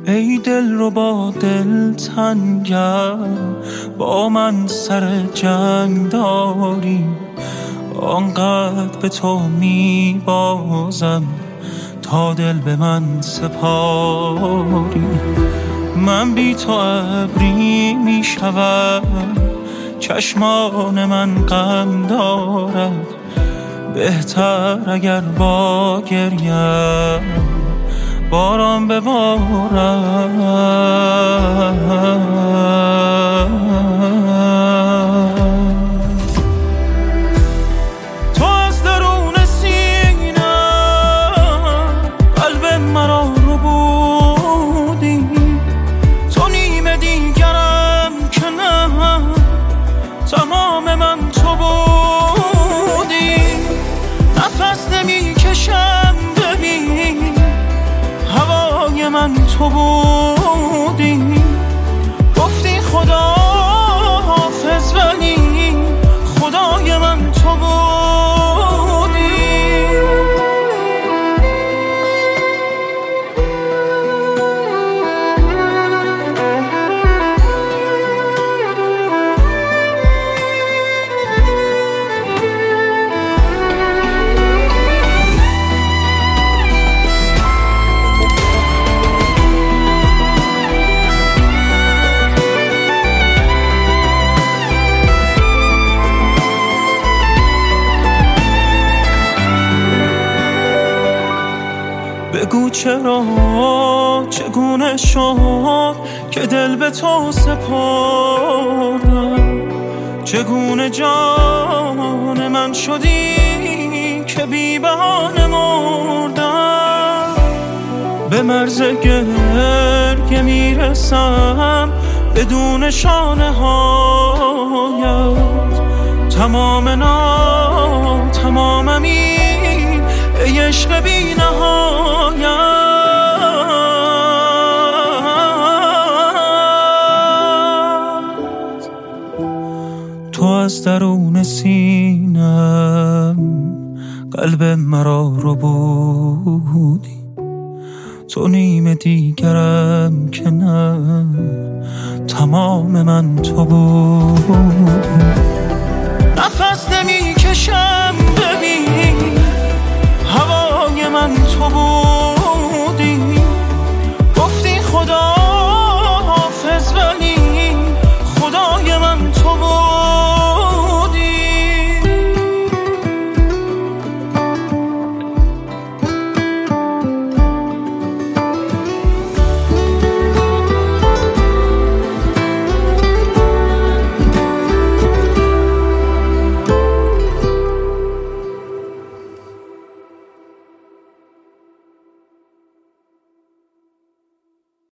ای دل رو با دل تنگم، با من سر جنگ داری، آنقدر به تو می بازم تا دل به من سپاری. من بی تو ابری می شوم، چشمان من غم دارد، بهتر اگر با گریم باران ببارد. تو از درون سینم قلب مرا رو بودی، تو نیمه دیگرم که نه، تمام من تو بودی. نفس نمی کشم ببین، هوای من تو بودی. گفتی خدا حافظ ولی خدای من تو بودی. بگو چرا، چگونه شد که دل به تو سپردم، چگونه جان من شدی که بی بهانه مردم. به مرز گریه میرسم بدون شانه هایت، تمامم این ای عشق بی نهایت. تو از درون سینم قلب مرا رو بودی، تو نیمه دیگرم که نه، تمام من تو بودی. نفس نمی کشم ببین،